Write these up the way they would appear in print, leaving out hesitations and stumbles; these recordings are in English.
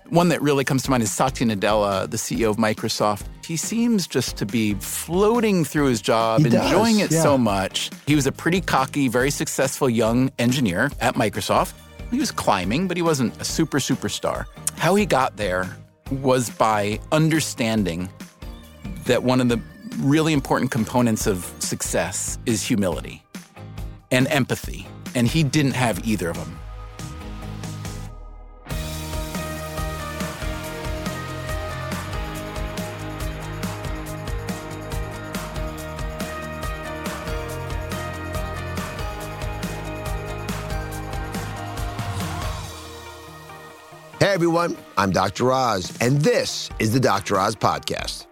One that really comes to mind is Satya Nadella, the CEO of Microsoft. He seems just to be floating through his job, enjoying it so much. He was a pretty cocky, very successful young engineer at Microsoft. He was climbing, but he wasn't a superstar. How he got there was by understanding that one of the really important components of success is humility and empathy. And he didn't have either of them. Hey everyone, I'm Dr. Oz, and this is the Dr. Oz Podcast.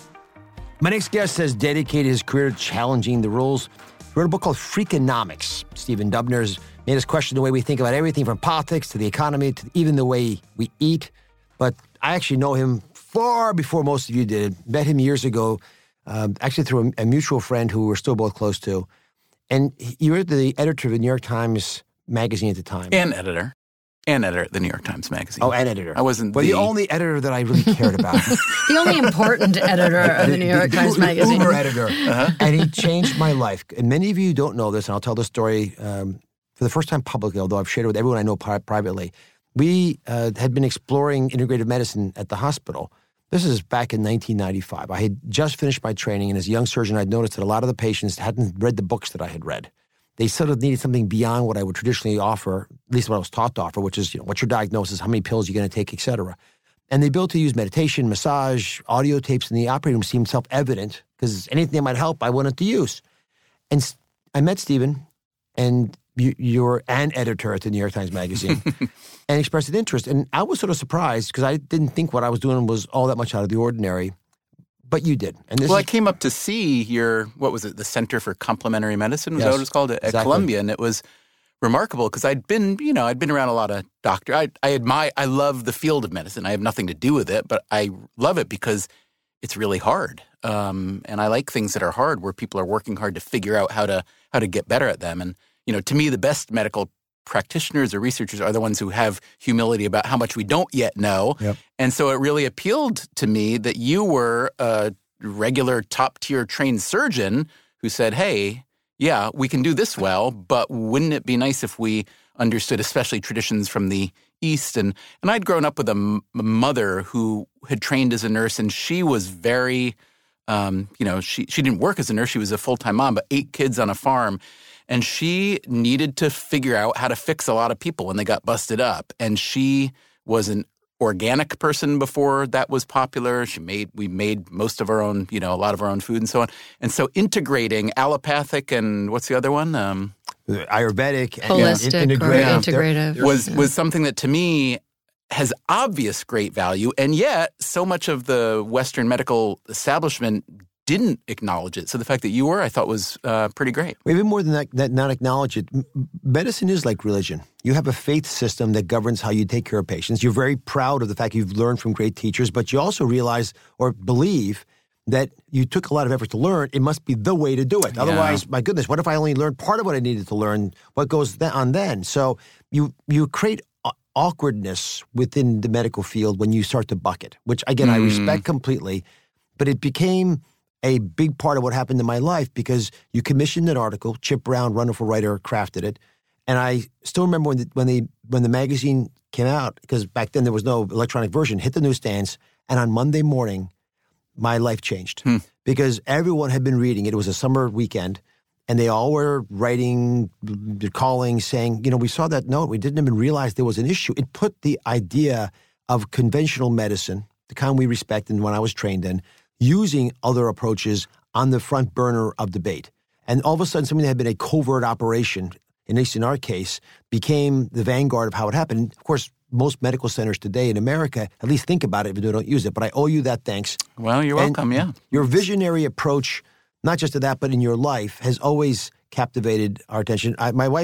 My next guest has dedicated his career to challenging the rules. He wrote a book called Freakonomics. Stephen Dubner's made us question the way we think about everything from politics to the economy to even the way we eat. But I actually know him far before most of you did. Met him years ago, actually through a mutual friend who we're still both close to. And you were the editor of the New York Times Magazine at the time. And editor at the New York Times Magazine. Oh, and editor. I wasn't the only editor that I really cared about. The only important editor of the New York Times Magazine. Uber editor. And he changed my life. And many of you don't know this, and I'll tell the story for the first time publicly, although I've shared it with everyone I know privately. We had been exploring integrative medicine at the hospital. This is back in 1995. I had just finished my training, and as a young surgeon, I'd noticed that a lot of the patients hadn't read the books that I had read. They sort of needed something beyond what I would traditionally offer, at least what I was taught to offer, which is, what's your diagnosis, how many pills you're going to take, et cetera. And they built to use meditation, massage, audio tapes in the operating room seemed self-evident because anything that might help, I wanted to use. And I met Stephen, and you're an editor at the New York Times Magazine, and expressed an interest. And I was sort of surprised because I didn't think what I was doing was all that much out of the ordinary. But you did. And I came up to see the Center for Complementary Medicine, was that what it was called, at Columbia, and it was remarkable because I'd been around a lot of doctors. I love the field of medicine. I have nothing to do with it, but I love it because it's really hard. And I like things that are hard, where people are working hard to figure out how to get better at them. And, to me, the best medical practitioners or researchers are the ones who have humility about how much we don't yet know. Yep. And so it really appealed to me that you were a regular top-tier trained surgeon who said, hey, yeah, we can do this well, but wouldn't it be nice if we understood especially traditions from the East? And I'd grown up with a mother who had trained as a nurse, and she was very, she didn't work as a nurse. She was a full-time mom, but 8 kids on a farm. And she needed to figure out how to fix a lot of people when they got busted up. And she was an organic person before that was popular. We made most of our own, a lot of our own food and so on. And so integrating allopathic and what's the other one? Ayurvedic. Holistic and integrative. Was something that to me has obvious great value. And yet so much of the Western medical establishment didn't acknowledge it. So the fact that you were, I thought, was pretty great. Well, even more than that, not acknowledge it. Medicine is like religion. You have a faith system that governs how you take care of patients. You're very proud of the fact you've learned from great teachers, but you also realize or believe that you took a lot of effort to learn. It must be the way to do it. Yeah. Otherwise, my goodness, what if I only learned part of what I needed to learn? What goes on then? So you create awkwardness within the medical field when you start to bucket, which, again, I respect completely, but it became a big part of what happened in my life because you commissioned an article. Chip Brown, wonderful writer, crafted it. And I still remember when the magazine came out, because back then there was no electronic version, hit the newsstands, and on Monday morning, my life changed. Because everyone had been reading it. It was a summer weekend, and they all were writing, calling, saying, we saw that note. We didn't even realize there was an issue. It put the idea of conventional medicine, the kind we respect and when I was trained in, using other approaches on the front burner of debate. And all of a sudden, something that had been a covert operation, at least in our case, became the vanguard of how it happened. Of course, most medical centers today in America at least think about it, even though they don't use it. But I owe you that thanks. Well, you're welcome, yeah. Your visionary approach, not just to that, but in your life, has always captivated our attention. My wife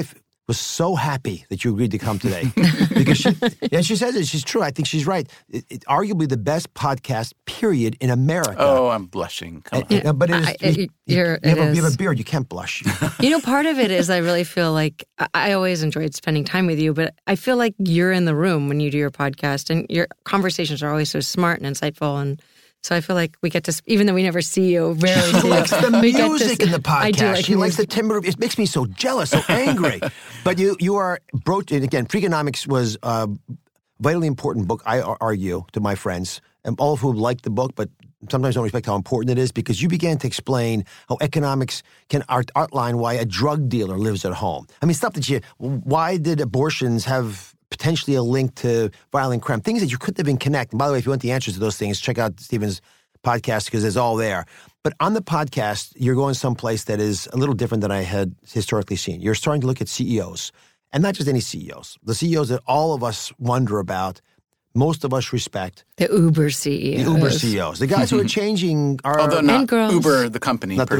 was so happy that you agreed to come today. Because she says it. She's true. I think she's right. It's arguably the best podcast, period, in America. Oh, I'm blushing. Come on. But it is. You have a beard. You can't blush. Part of it is I really feel like I always enjoyed spending time with you, but I feel like you're in the room when you do your podcast, and your conversations are always so smart and insightful. And so I feel like we get to, even though we never see you, rarely see you. She likes the music in the podcast. I do like she likes the timbre. It makes me so jealous, so angry. But you are broaching, again, Freakonomics was a vitally important book, I argue, to my friends, and all of whom like the book, but sometimes don't respect how important it is, because you began to explain how economics can outline why a drug dealer lives at home. I mean, stuff that why did abortions have potentially a link to violent crime, things that you couldn't even connect. And by the way, if you want the answers to those things, check out Stephen's podcast because it's all there. But on the podcast, you're going someplace that is a little different than I had historically seen. You're starting to look at CEOs, and not just any CEOs, the CEOs that all of us wonder about, most of us respect. The Uber CEOs. The Uber CEOs. The guys who are changing our... Although not Uber, the company. No.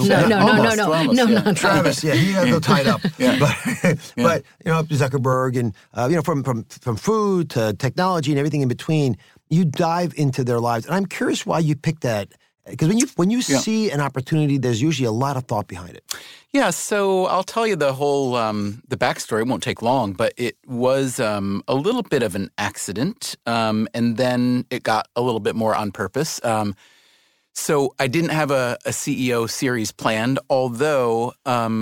Travis, he got a little tied up. Yeah. But Zuckerberg and, from food to technology and everything in between, you dive into their lives. And I'm curious why you picked that. Because when you see an opportunity, there's usually a lot of thought behind it. Yeah, so I'll tell you the whole the backstory. It won't take long, but it was a little bit of an accident, and then it got a little bit more on purpose. So I didn't have a CEO series planned, although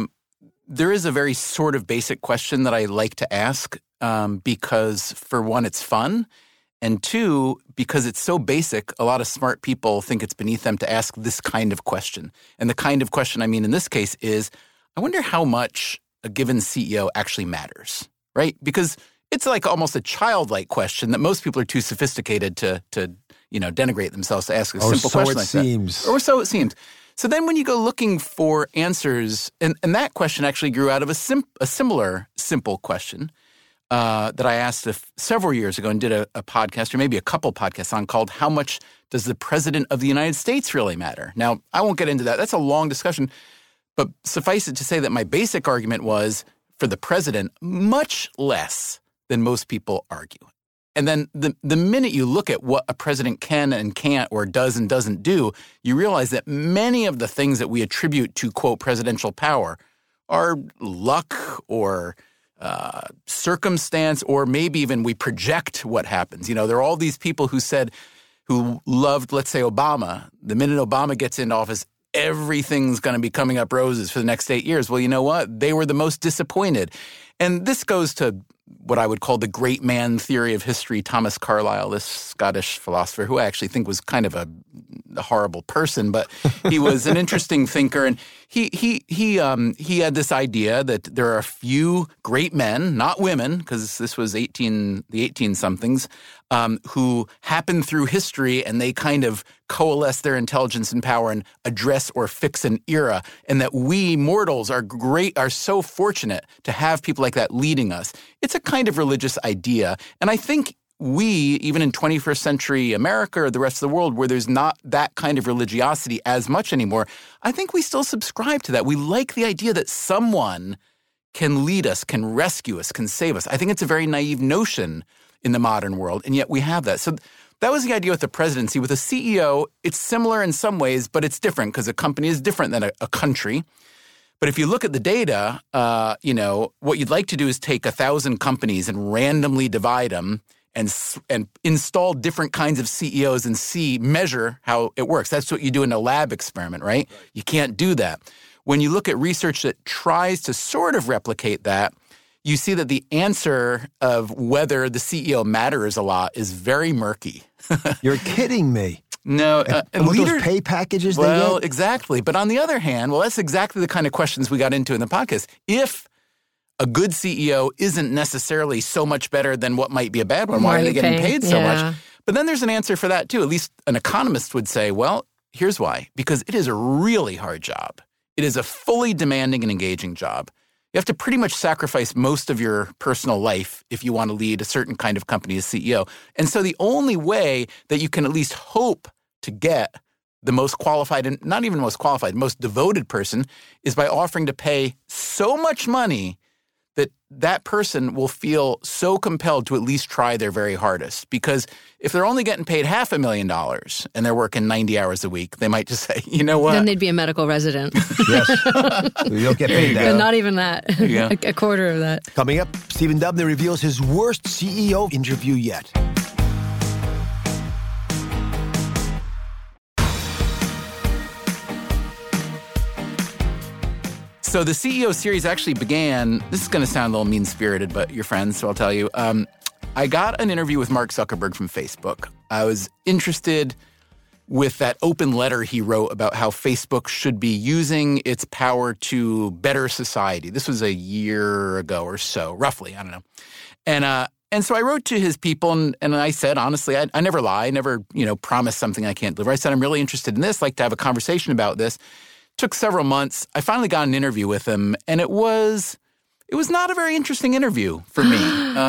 there is a very sort of basic question that I like to ask because, for one, it's fun. And two, because it's so basic, a lot of smart people think it's beneath them to ask this kind of question. And the kind of question I mean in this case is, I wonder how much a given CEO actually matters, right? Because it's like almost a childlike question that most people are too sophisticated to denigrate themselves to ask a simple question like that. Or so it seems. So then when you go looking for answers, and that question actually grew out of a similar simple question, that I asked several years ago and did a podcast, or maybe a couple podcasts on, called How Much Does the President of the United States Really Matter? Now, I won't get into that. That's a long discussion. But suffice it to say that my basic argument was, for the president, much less than most people argue. And then the minute you look at what a president can and can't or does and doesn't do, you realize that many of the things that we attribute to, quote, presidential power are luck or circumstance, or maybe even we project what happens. There are all these people who loved, let's say, Obama. The minute Obama gets into office, everything's going to be coming up roses for the next 8 years. Well, you know what? They were the most disappointed. And this goes to what I would call the great man theory of history. Thomas Carlyle, this Scottish philosopher, who I actually think was kind of a horrible person, but he was an interesting thinker. And he had this idea that there are a few great men, not women, because this was the 18-somethings, who happen through history and they kind of coalesce their intelligence and power and address or fix an era, and that we mortals are so fortunate to have people like that leading us. It's a kind of religious idea, and I think we, even in 21st century America or the rest of the world, where there's not that kind of religiosity as much anymore, I think we still subscribe to that. We like the idea that someone can lead us, can rescue us, can save us. I think it's a very naive notion in the modern world, and yet we have that. So that was the idea with the presidency. With a CEO, it's similar in some ways, but it's different because a company is different than a country. But if you look at the data, what you'd like to do is take 1,000 companies and randomly divide them and install different kinds of CEOs and measure how it works. That's what you do in a lab experiment, right? You can't do that. When you look at research that tries to sort of replicate that, you see that the answer of whether the CEO matters a lot is very murky. You're kidding me. No. And those pay packages they get? Well, exactly. But on the other hand, that's exactly the kind of questions we got into in the podcast. If a good CEO isn't necessarily so much better than what might be a bad one, why are they getting paid so much? But then there's an answer for that too. At least an economist would say, well, here's why. Because it is a really hard job. It is a fully demanding and engaging job. You have to pretty much sacrifice most of your personal life if you want to lead a certain kind of company as CEO. And so the only way that you can at least hope to get the most qualified, and not even most qualified, most devoted person, is by offering to pay so much money that person will feel so compelled to at least try their very hardest. Because if they're only getting paid $500,000 and they're working 90 hours a week, they might just say, you know what? Then they'd be a medical resident. Yes. You don't get paid that. But not even that. Yeah. A quarter of that. Coming up, Stephen Dubner reveals his worst CEO interview yet. So the CEO series actually began, this is going to sound a little mean-spirited, but you're friends, so I'll tell you. I got an interview with Mark Zuckerberg from Facebook. I was interested with that open letter he wrote about how Facebook should be using its power to better society. This was a year ago or so, roughly, I don't know. And so I wrote to his people, and I said, honestly, I never lie. I never, promise something I can't deliver. I said, I'm really interested in this, like to have a conversation about this. Took several months. I finally got an interview with him, and it was not a very interesting interview for me.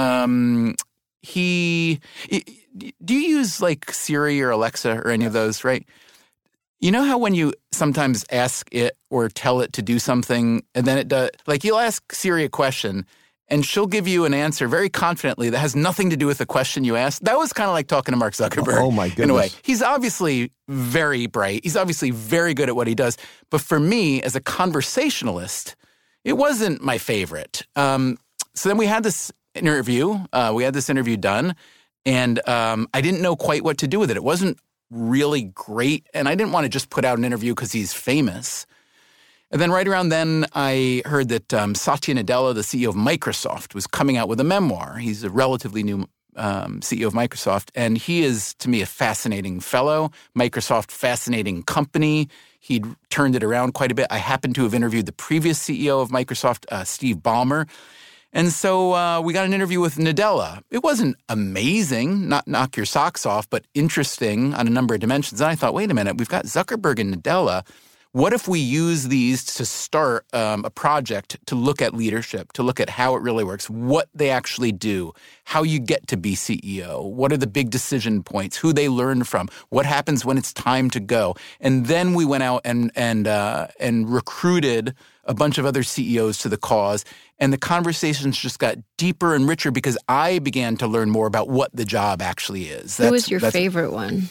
Do you use like Siri or Alexa or any of those, right? You know how when you sometimes ask it or tell it to do something, and then it does, like you'll ask Siri a question, and she'll give you an answer very confidently that has nothing to do with the question you asked. That was kind of like talking to Mark Zuckerberg. Oh, my goodness. In a way. He's obviously very bright. He's obviously very good at what he does. But for me, as a conversationalist, it wasn't my favorite. So then we had this interview. Done. And I didn't know quite what to do with it. It wasn't really great. And I didn't want to just put out an interview because he's famous. And then right around then, I heard that Satya Nadella, the CEO of Microsoft, was coming out with a memoir. He's a relatively new CEO of Microsoft, and he is, to me, a fascinating fellow. Microsoft, fascinating company. He'd turned it around quite a bit. I happened to have interviewed the previous CEO of Microsoft, Steve Ballmer. And so we got an interview with Nadella. It wasn't amazing, not knock your socks off, but interesting on a number of dimensions. And I thought, wait a minute, we've got Zuckerberg and Nadella. What if we use these to start a project to look at leadership, to look at how it really works, what they actually do, how you get to be CEO, what are the big decision points, who they learn from, what happens when it's time to go. And then we went out and recruited a bunch of other CEOs to the cause. And the conversations just got deeper and richer because I began to learn more about what the job actually is. Who was your favorite one?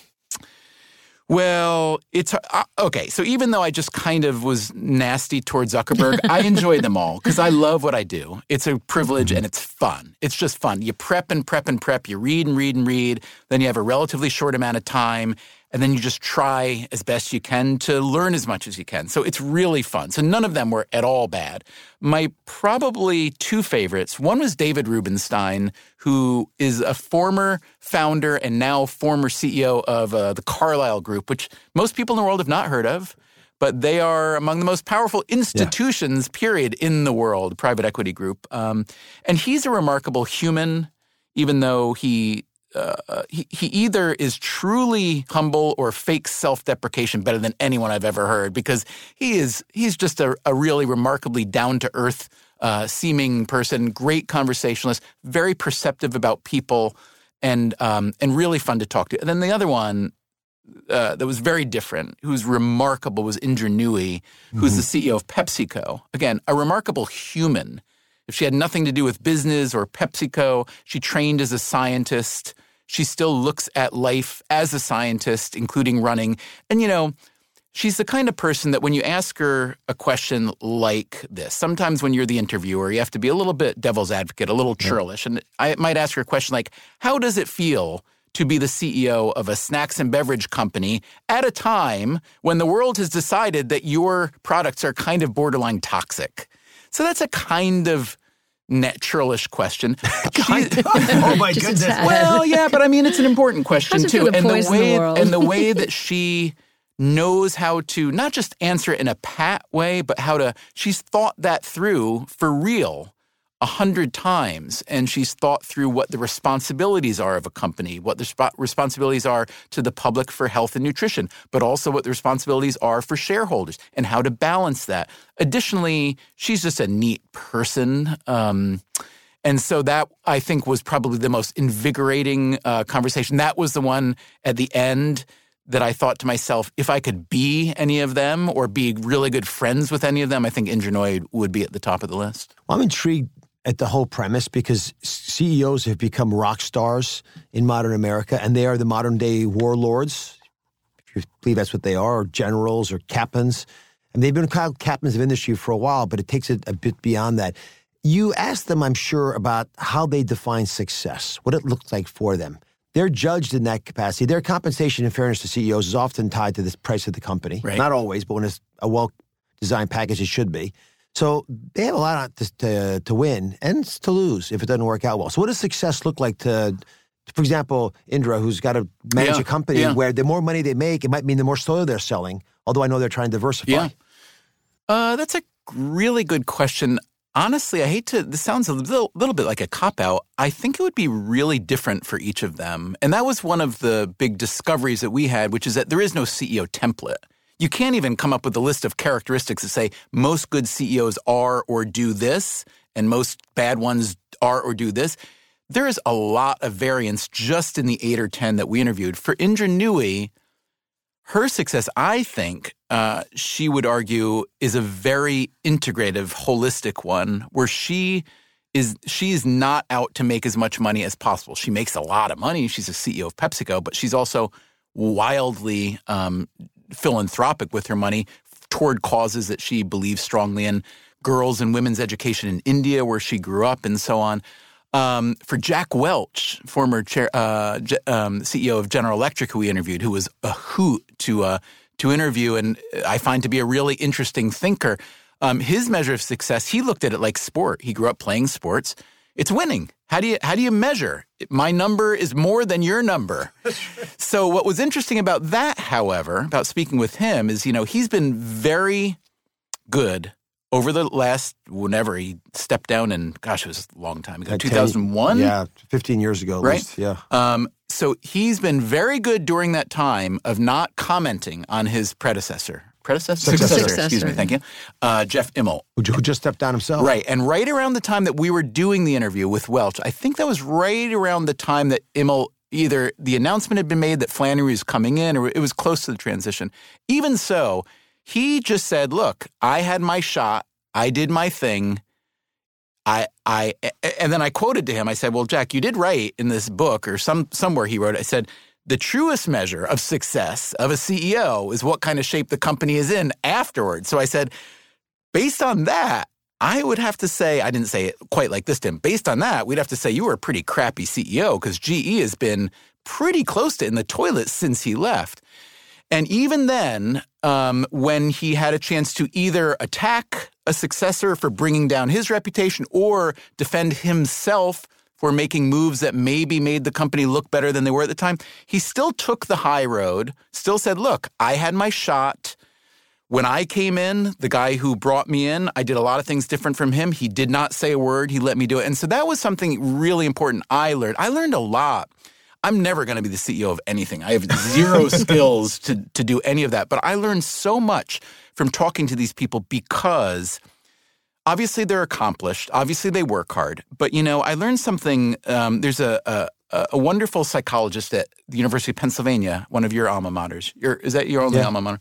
Well, it's okay. So even though I just kind of was nasty towards Zuckerberg, I enjoy them all because I love what I do. It's a privilege and it's fun. It's just fun. You prep and prep and prep. You read and read and read. Then you have a relatively short amount of time. And then you just try as best you can to learn as much as you can. So it's really fun. So none of them were at all bad. My probably two favorites, one was David Rubenstein, who is a former founder and now former CEO of the Carlyle Group, which most people in the world have not heard of. But they are among the most powerful institutions, period, in the world, private equity group. And he's a remarkable human, even though he either is truly humble or fake self-deprecation better than anyone I've ever heard because he's just a really remarkably down-to-earth seeming person, great conversationalist, very perceptive about people, and really fun to talk to. And then the other one that was very different, who's remarkable, was Indra Nooyi, who's the CEO of PepsiCo. Again, a remarkable human. If she had nothing to do with business or PepsiCo, she trained as a scientist. She still looks at life as a scientist, including running. And, she's the kind of person that when you ask her a question like this, sometimes when you're the interviewer, you have to be a little bit devil's advocate, a little churlish. And I might ask her a question like, how does it feel to be the CEO of a snacks and beverage company at a time when the world has decided that products are kind of borderline toxic? So that's a kind of churlish question. Oh my goodness! Well, yeah, but I mean, it's an important question too, and the way that she knows how to not just answer it in a pat way, but she's thought that through for real 100 times, and she's thought through what the responsibilities are of a company, what the responsibilities are to the public for health and nutrition, but also what the responsibilities are for shareholders and how to balance that. Additionally, she's just a neat person. And so that, I think, was probably the most invigorating conversation. That was the one at the end that I thought to myself, if I could be any of them or be really good friends with any of them, I think Indra Nooyi would be at the top of the list. Well, I'm intrigued at the whole premise because CEOs have become rock stars in modern America, and they are the modern-day warlords, if you believe that's what they are, or generals or captains. And they've been called captains of industry for a while, but it takes it a bit beyond that. You ask them, I'm sure, about how they define success, what it looks like for them. They're judged in that capacity. Their compensation, in fairness to CEOs, is often tied to the price of the company. Right. Not always, but when it's a well-designed package, it should be. So they have a lot to win and to lose if it doesn't work out well. So what does success look like to, for example, Indra, who's got to manage a company where the more money they make, it might mean the more soil they're selling, although I know they're trying to diversify. Yeah. That's a really good question. Honestly, I hate to, this sounds a little bit like a cop-out. I think it would be really different for each of them. And that was one of the big discoveries that we had, which is that there is no CEO template. You can't even come up with a list of characteristics that say most good CEOs are or do this, and most bad ones are or do this. There is a lot of variance just in the 8 or 10 that we interviewed. For Indra Nooyi, her success, I think, she would argue, is a very integrative, holistic one where she's not out to make as much money as possible. She makes a lot of money. She's a CEO of PepsiCo, but she's also wildly philanthropic with her money toward causes that she believes strongly in, girls and women's education in India, where she grew up, and so on. For Jack Welch, former CEO of General Electric, who we interviewed, who was a hoot to interview, and I find to be a really interesting thinker. His measure of success, he looked at it like sport. He grew up playing sports. It's winning. How do you measure? My number is more than your number. So what was interesting about that, however, about speaking with him is, he's been very good over the last, whenever he stepped down, and gosh, it was a long time ago, 2001? Yeah, 15 years ago at least, yeah. So he's been very good during that time of not commenting on his predecessor. Successor. Excuse me, thank you. Jeff Immelt. Who just stepped down himself. Right, and right around the time that we were doing the interview with Welch, I think that was right around the time that Immelt, either the announcement had been made that Flannery was coming in, or it was close to the transition. Even so, he just said, look, I had my shot. I did my thing. And then I quoted to him. I said, well, Jack, you did write in this book or somewhere he wrote, I said, the truest measure of success of a CEO is what kind of shape the company is in afterwards. So I said, based on that, I would have to say, I didn't say it quite like this to him. Based on that, we'd have to say you were a pretty crappy CEO because GE has been pretty close to in the toilet since he left. And even then, when he had a chance to either attack a successor for bringing down his reputation or defend himself for making moves that maybe made the company look better than they were at the time, he still took the high road, still said, look, I had my shot. When I came in, the guy who brought me in, I did a lot of things different from him. He did not say a word. He let me do it. And so that was something really important I learned. I learned a lot. I'm never going to be the CEO of anything. I have zero skills to do any of that. But I learned so much from talking to these people because obviously they're accomplished. Obviously they work hard. But, I learned something. There's a wonderful psychologist at the University of Pennsylvania, one of your alma maters. Is that your only alma mater?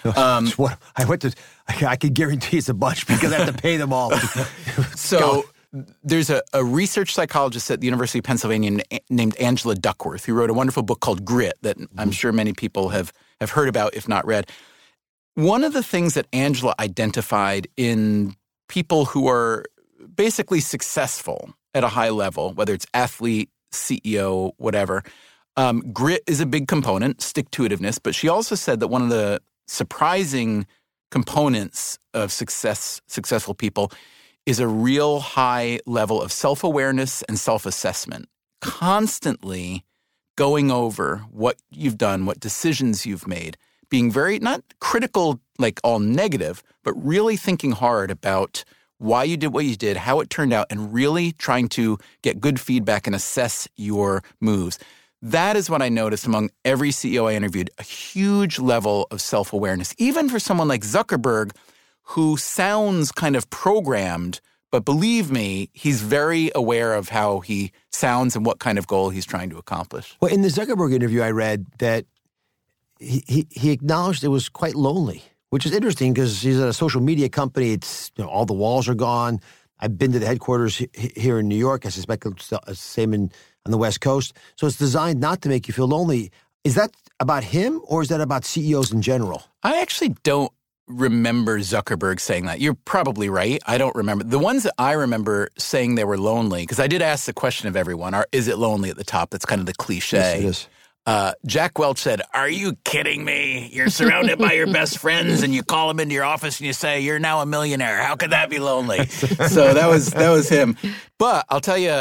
I can guarantee it's a bunch because I have to pay them all. So there's a research psychologist at the University of Pennsylvania named Angela Duckworth, who wrote a wonderful book called Grit that I'm sure many people have heard about, if not read. One of the things that Angela identified in people who are basically successful at a high level, whether it's athlete, CEO, whatever, grit is a big component, stick-to-itiveness. But she also said that one of the surprising components of successful people is a real high level of self-awareness and self-assessment, constantly going over what you've done, what decisions you've made, being very, not critical, like all negative, but really thinking hard about why you did what you did, how it turned out, and really trying to get good feedback and assess your moves. That is what I noticed among every CEO I interviewed, a huge level of self-awareness. Even for someone like Zuckerberg, who sounds kind of programmed, but believe me, he's very aware of how he sounds and what kind of goal he's trying to accomplish. Well, in the Zuckerberg interview, I read that he acknowledged it was quite lonely, which is interesting because he's at a social media company. It's all the walls are gone. I've been to the headquarters here in New York. I suspect it's the same on the West Coast. So it's designed not to make you feel lonely. Is that about him, or is that about CEOs in general? I actually don't remember Zuckerberg saying that. You're probably right. I don't remember. The ones that I remember saying they were lonely, because I did ask the question of everyone, is it lonely at the top? That's kind of the cliche. Yes, it is. Jack Welch said, "Are you kidding me? You're surrounded by your best friends and you call them into your office and you say, you're now a millionaire. How could that be lonely?" So that was him. But I'll tell you,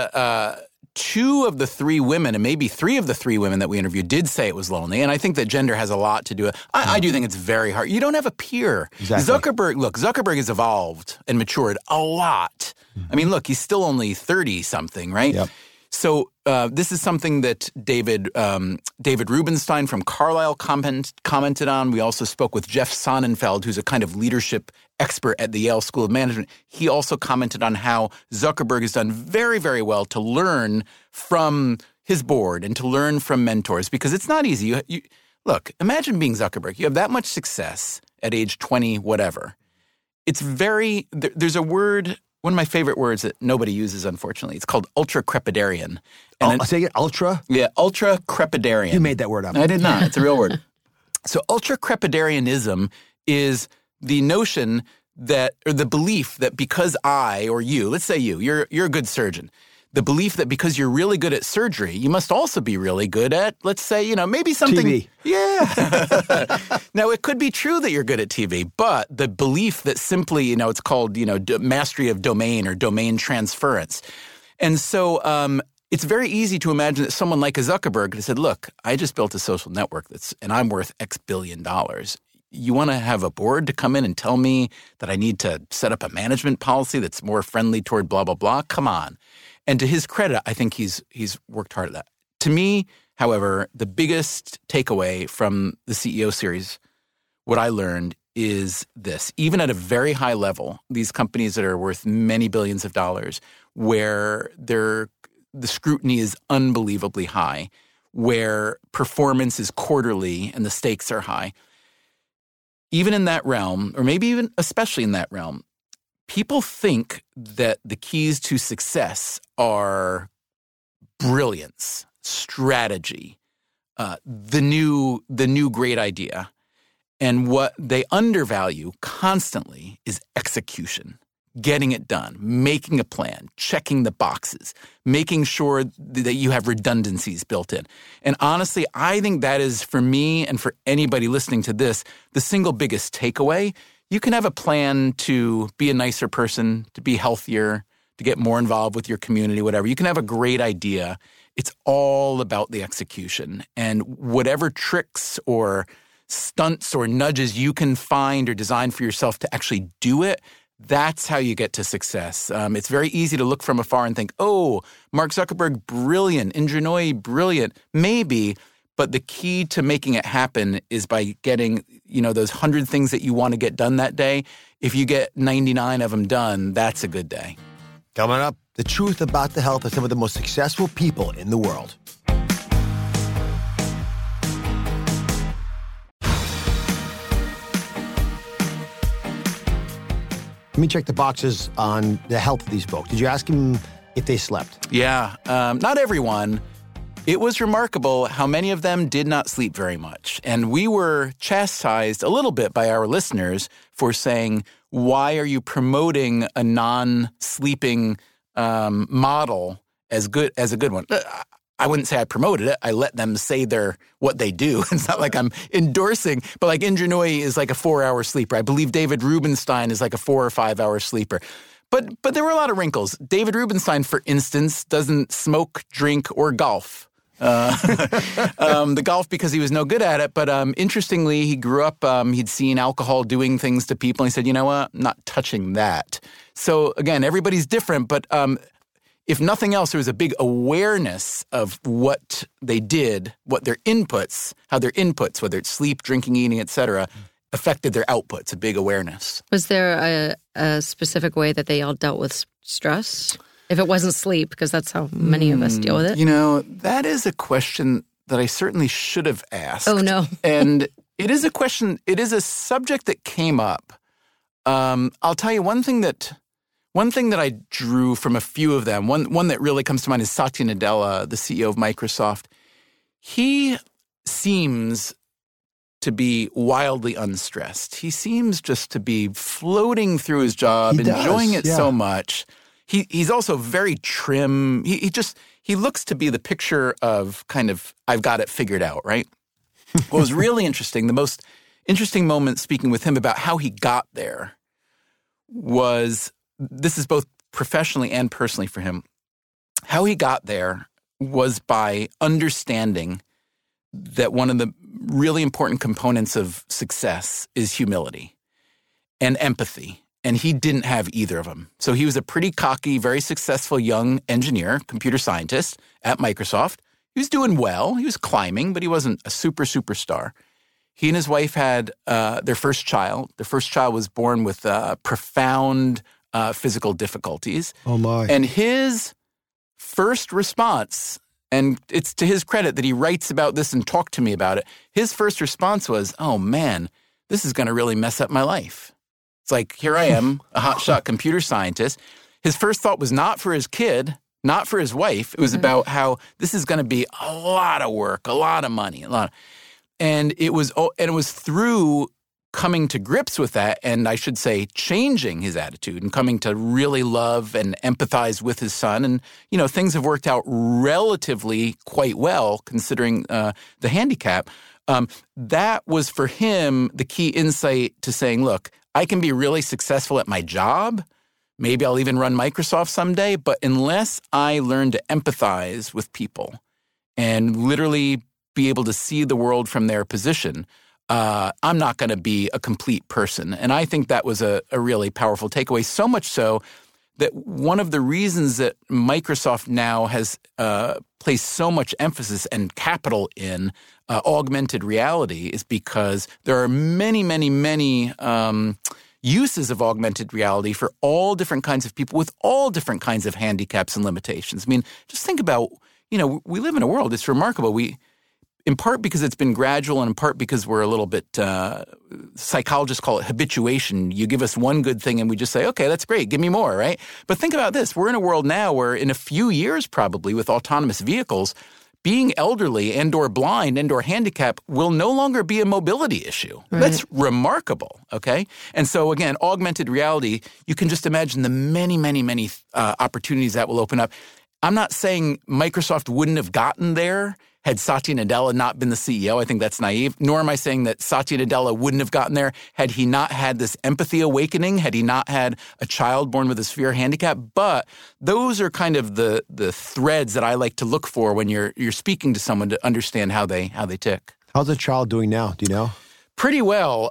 2 of the 3 women, and maybe 3 of the 3 women that we interviewed did say it was lonely. And I think that gender has a lot to do with it. I do think it's very hard. You don't have a peer. Exactly. Zuckerberg has evolved and matured a lot. I mean, look, he's still only 30-something, right? Yep. So this is something that David Rubenstein from Carlyle commented on. We also spoke with Jeff Sonnenfeld, who's a kind of leadership expert at the Yale School of Management. He also commented on how Zuckerberg has done very, very well to learn from his board and to learn from mentors, because it's not easy. Look, imagine being Zuckerberg. You have that much success at age 20, whatever. It's there's a word, one of my favorite words that nobody uses, unfortunately. It's called ultra-crepidarian. I'll say it, ultra? Yeah, ultra-crepidarian. You made that word up. I did not. It's a real word. So ultra-crepidarianism is the notion that, or the belief that because I or you, let's say you're a good surgeon, the belief that because you're really good at surgery, you must also be really good at, let's say, maybe something. TV. Yeah. Now, it could be true that you're good at TV, but the belief that simply, it's called, mastery of domain or domain transference. And so it's very easy to imagine that someone like a Zuckerberg could have said, look, I just built a social network and I'm worth X billion dollars. You want to have a board to come in and tell me that I need to set up a management policy that's more friendly toward blah, blah, blah? Come on. And to his credit, I think he's worked hard at that. To me, however, the biggest takeaway from the CEO series, what I learned is this. Even at a very high level, these companies that are worth many billions of dollars, where the scrutiny is unbelievably high, where performance is quarterly and the stakes are high, even in that realm, or maybe even especially in that realm, people think that the keys to success are brilliance, strategy, the new great idea. And what they undervalue constantly is execution, getting it done, making a plan, checking the boxes, making sure that you have redundancies built in. And honestly, I think that is, for me and for anybody listening to this, the single biggest takeaway. You can have a plan to be a nicer person, to be healthier, to get more involved with your community, whatever. You can have a great idea. It's all about the execution. And whatever tricks or stunts or nudges you can find or design for yourself to actually do it, that's how you get to success. It's very easy to look from afar and think, oh, Mark Zuckerberg, brilliant. Indra Nooyi, brilliant. Maybe. But the key to making it happen is by getting, those 100 things that you want to get done that day. If you get 99 of them done, that's a good day. Coming up, the truth about the health of some of the most successful people in the world. Let me check the boxes on the health of these folks. Did you ask them if they slept? Yeah, not everyone. It was remarkable how many of them did not sleep very much. And we were chastised a little bit by our listeners for saying, why are you promoting a non-sleeping model as a good one? I wouldn't say I promoted it. I let them say what they do. It's not like I'm endorsing, but like Indra Nooyi is like a 4-hour sleeper. I believe David Rubenstein is like a 4 or 5 hour sleeper. But there were a lot of wrinkles. David Rubenstein, for instance, doesn't smoke, drink, or golf. The golf because he was no good at it. But interestingly, he grew up, he'd seen alcohol doing things to people. And he said, you know what, I'm not touching that. So again, everybody's different. But if nothing else, there was a big awareness of what they did, what their inputs, how their inputs, whether it's sleep, drinking, eating, et cetera, affected their outputs, a big awareness. Was there a specific way that they all dealt with stress? If it wasn't sleep, because that's how many of us deal with it. That is a question that I certainly should have asked. Oh, no. And it is a subject that came up. I'll tell you one thing One thing that I drew from a few of them, one that really comes to mind is Satya Nadella, the CEO of Microsoft. He seems to be wildly unstressed. He seems just to be floating through his job, enjoying it so much. He's also very trim. He looks to be the picture of kind of, I've got it figured out, right? What was really interesting, the most interesting moment speaking with him about how he got there was, this is both professionally and personally for him, how he got there was by understanding that one of the really important components of success is humility and empathy. And he didn't have either of them. So he was a pretty cocky, very successful young engineer, computer scientist at Microsoft. He was doing well. He was climbing, but he wasn't a superstar. He and his wife had their first child. Their first child was born with profound physical difficulties. Oh, my. And his first response, and it's to his credit that he writes about this and talked to me about it, his first response was, oh, man, this is going to really mess up my life. It's like, here I am, a hotshot computer scientist. His first thought was not for his kid, not for his wife. It was about how this is going to be a lot of work, a lot of money, and it was through coming to grips with that, and I should say changing his attitude and coming to really love and empathize with his son. And, things have worked out relatively quite well considering the handicap. That was for him the key insight to saying, look, I can be really successful at my job. Maybe I'll even run Microsoft someday. But unless I learn to empathize with people and literally be able to see the world from their position, I'm not going to be a complete person. And I think that was a really powerful takeaway, so much so that one of the reasons that Microsoft now has placed so much emphasis and capital in augmented reality is because there are many, many, many uses of augmented reality for all different kinds of people with all different kinds of handicaps and limitations. I mean, just think about, we live in a world, it's remarkable. In part because it's been gradual and in part because we're a little bit, psychologists call it habituation. You give us one good thing and we just say, okay, that's great, give me more, right? But think about this. We're in a world now where in a few years probably with autonomous vehicles, being elderly and or blind and or handicapped will no longer be a mobility issue. Right. That's remarkable, okay? And so again, augmented reality, you can just imagine the many, many, many opportunities that will open up. I'm not saying Microsoft wouldn't have gotten there had Satya Nadella not been the CEO. I think that's naive. Nor am I saying that Satya Nadella wouldn't have gotten there had he not had this empathy awakening, had he not had a child born with a severe handicap. But those are kind of the threads that I like to look for when you're speaking to someone to understand how they tick. How's the child doing now? Do you know? Pretty well.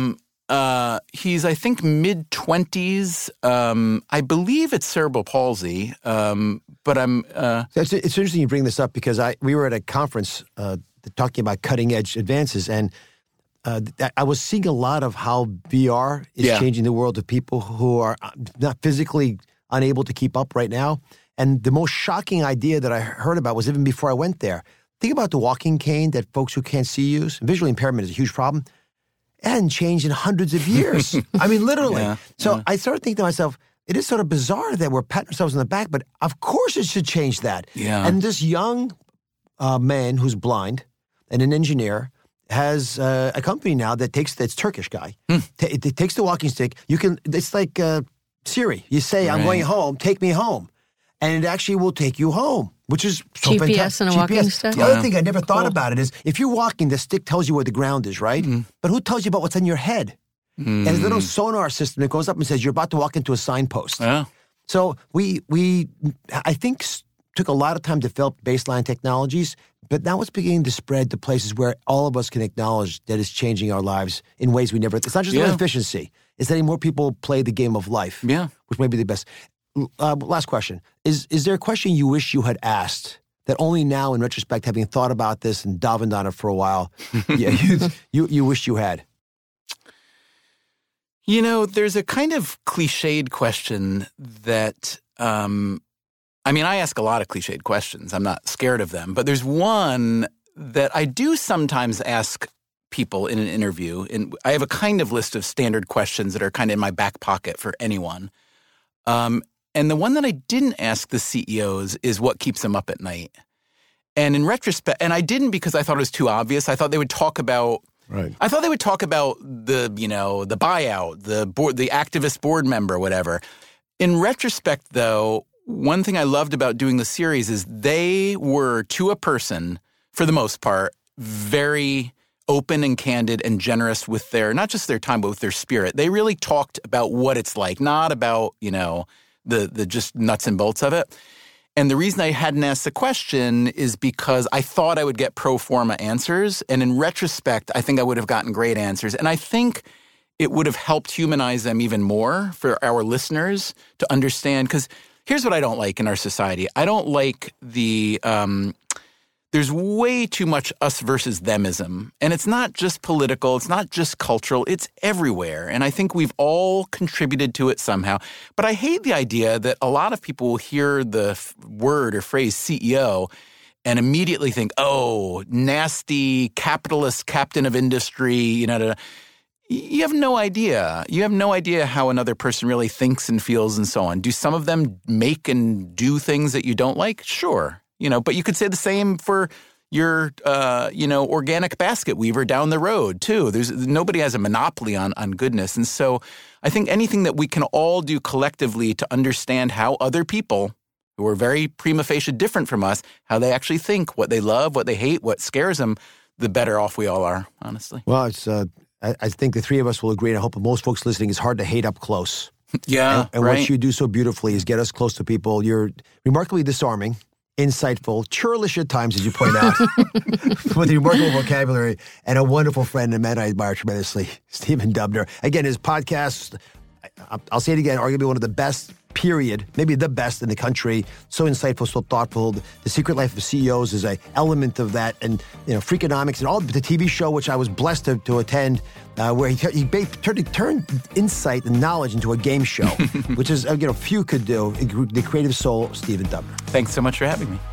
He's, I think, mid-20s. I believe it's cerebral palsy, but I'm... It's interesting you bring this up because we were at a conference talking about cutting-edge advances, and I was seeing a lot of how VR is changing the world of people who are not physically unable to keep up right now. And the most shocking idea that I heard about was even before I went there. Think about the walking cane that folks who can't see use. Visual impairment is a huge problem. It hadn't changed in hundreds of years. I mean, literally. I started thinking to myself, it is sort of bizarre that we're patting ourselves on the back, but of course it should change that. Yeah. And this young man who's blind and an engineer has a company now that it's Turkish guy. It takes the walking stick. It's like Siri. You say, I'm going home, take me home. And it actually will take you home, which is so GPS fantastic. and a walking stick? The other thing I never thought about it is if you're walking, the stick tells you where the ground is, right? But who tells you about what's in your head? And there's a little sonar system that goes up and says you're about to walk into a signpost. Yeah. So I think, took a lot of time to develop baseline technologies, but now it's beginning to spread to places where all of us can acknowledge that it's changing our lives in ways we never... It's not just about efficiency. It's letting more people play the game of life, which may be the best. Last question. Is there a question you wish you had asked that only now, in retrospect, having thought about this and davened on it for a while, you wish you had? There's a kind of cliched question that, I ask a lot of cliched questions. I'm not scared of them. But there's one that I do sometimes ask people in an interview. And I have a kind of list of standard questions that are kind of in my back pocket for anyone. And the one that I didn't ask the CEOs is what keeps them up at night. And in retrospect, and I didn't because I thought it was too obvious. I thought they would talk about I thought they would talk about the buyout, the activist board member, whatever. In retrospect, though, one thing I loved about doing the series is they were, to a person, for the most part, very open and candid and generous with their, not just their time, but with their spirit. They really talked about what it's like, not about, the just nuts and bolts of it. And the reason I hadn't asked the question is because I thought I would get pro forma answers. And in retrospect, I think I would have gotten great answers. And I think it would have helped humanize them even more for our listeners to understand. Because here's what I don't like in our society. I don't like there's way too much us versus themism. And it's not just political. It's not just cultural. It's everywhere. And I think we've all contributed to it somehow. But I hate the idea that a lot of people will hear the word or phrase CEO and immediately think, oh, nasty capitalist captain of industry, You have no idea. You have no idea how another person really thinks and feels and so on. Do some of them make and do things that you don't like? Sure. But you could say the same for your, organic basket weaver down the road, too. Nobody has a monopoly on goodness. And so I think anything that we can all do collectively to understand how other people who are very prima facie different from us, how they actually think, what they love, what they hate, what scares them, the better off we all are, honestly. Well, it's I think the three of us will agree, and I hope most folks listening, it's hard to hate up close. Yeah, and right. what you do so beautifully is get us close to people. You're remarkably disarming, insightful, churlish at times, as you point out, with a remarkable vocabulary, and a wonderful friend and man I admire tremendously, Stephen Dubner. Again, his podcast, I'll say it again, arguably one of the best, period, maybe the best in the country. So insightful, so thoughtful. The Secret Life of CEOs is an element of that. And, Freakonomics and all the TV show, which I was blessed to attend, where he turned insight and knowledge into a game show, which is, few could do. The creative soul, Stephen Dubner. Thanks so much for having me.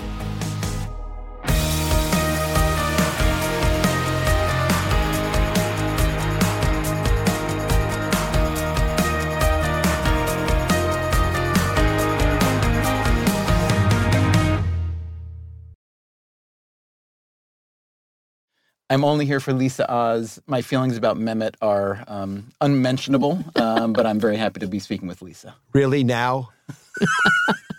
I'm only here for Lisa Oz. My feelings about Mehmet are unmentionable, but I'm very happy to be speaking with Lisa. Really, now?